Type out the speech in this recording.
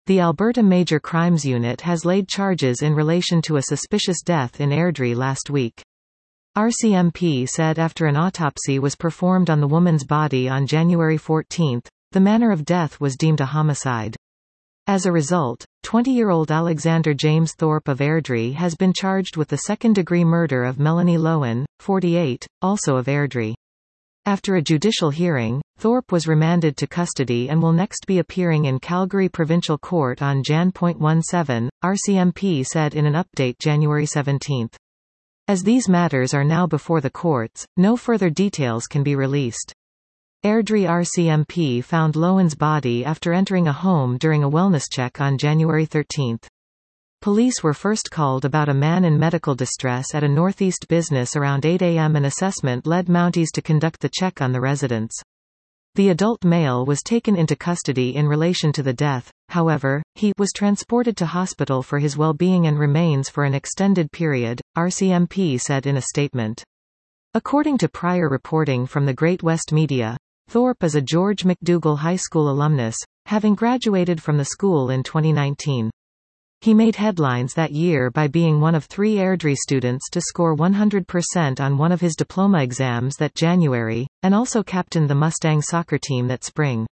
The Alberta Major Crimes Unit has laid charges in relation to a suspicious death in Airdrie last week. RCMP said after an autopsy was performed on the woman's body on January 14, the manner of death was deemed a homicide. As a result, 20-year-old Alexander James Thorpe of Airdrie has been charged with the second-degree murder of Melanie Lohan, 48, also of Airdrie. After a judicial hearing, Thorpe was remanded to custody and will next be appearing in Calgary Provincial Court on Jan.17, RCMP said in an update January 17. As these matters are now before the courts, no further details can be released. Airdrie RCMP found Lohan's body after entering a home during a wellness check on January 13. Police were first called about a man in medical distress at a northeast business around 8 a.m. An assessment led Mounties to conduct the check on the residence. The adult male was taken into custody in relation to the death, however, he was transported to hospital for his well-being and remains for an extended period, RCMP said in a statement. According to prior reporting from the Great West Media, Thorpe is a George MacDougall High School alumnus, having graduated from the school in 2019. He made headlines that year by being one of 3 Airdrie students to score 100% on one of his diploma exams that January, and also captained the Mustang soccer team that spring.